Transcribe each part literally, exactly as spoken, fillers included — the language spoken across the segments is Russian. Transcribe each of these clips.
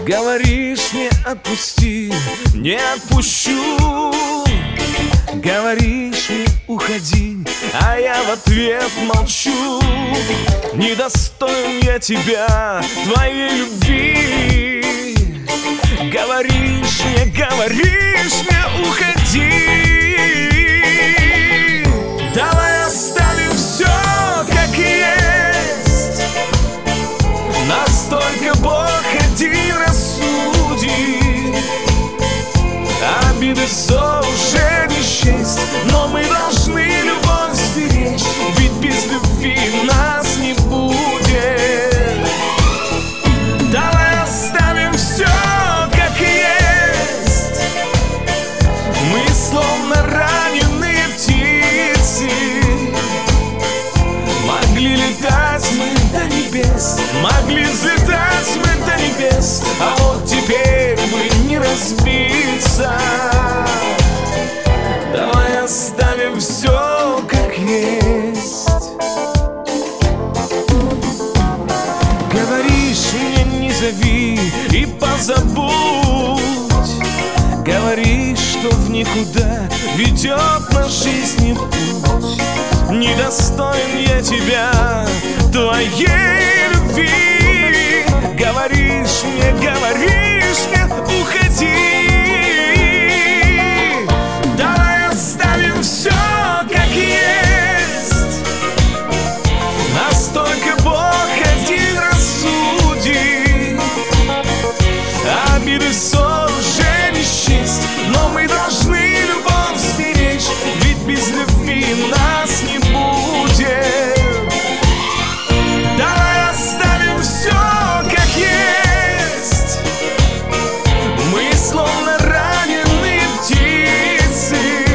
Говоришь мне отпусти, не отпущу. Говоришь мне уходи, а я в ответ молчу. Недостоин я тебя, твоей любви. Говоришь мне, говоришь мне уходи. Давай оставим все как есть. Настолько Бог один рассудит. Обиды все уже не счесть, но мы должны любовь сберечь, ведь без любви нас не будет. Давай оставим все как есть. Мы словно раненые птицы. Могли летать мы до небес, могли взлетать мы до небес, а вот теперь мы не разбиться. Давай оставим все как есть. Говоришь мне не зови и позабудь. Говоришь, что в никуда ведет наш жизни путь. Недостоин я тебя, твоей любви. Говоришь мне, говоришь мне уходи. Давай оставим все как есть. Настолько Бог один рассудит. Обиды все уже не счесть, но мы должны любовь сберечь, ведь без любви нас не будет. Давай оставим все как есть. Мы словно раненые птицы.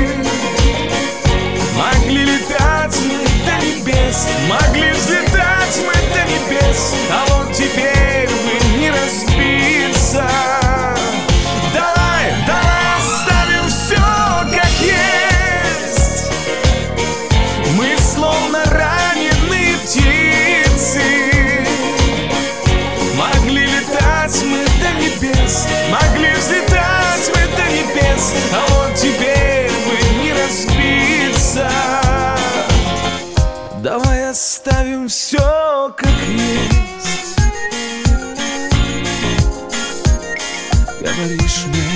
Могли летать мы до небес, могли взлетать мы до небес, а вот теперь мы не разбиться. Давай, давай оставим все как есть. Мы словно раненые птицы. Могли летать мы до небес, могли взлетать мы до небес, а вот теперь мы не разбиться. Давай оставим все как есть. Говоришь мне,